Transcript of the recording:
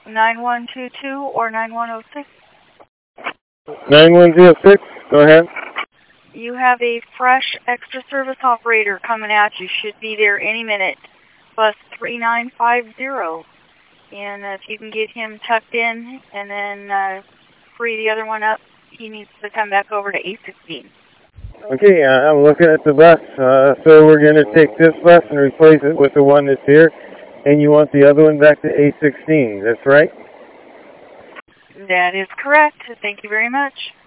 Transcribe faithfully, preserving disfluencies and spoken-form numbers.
nine one two two or nine one zero six. nine one zero six, go ahead. You have a fresh extra service operator coming at you. Should be there any minute. Bus three nine five zero. And if you can get him tucked in and then uh, free the other one up, he needs to come back over to A sixteen. Okay, uh, I'm looking at the bus. Uh, so we're going to take this bus and replace it with the one that's here. And you want the other one back to A sixteen, that's right? That is correct. Thank you very much.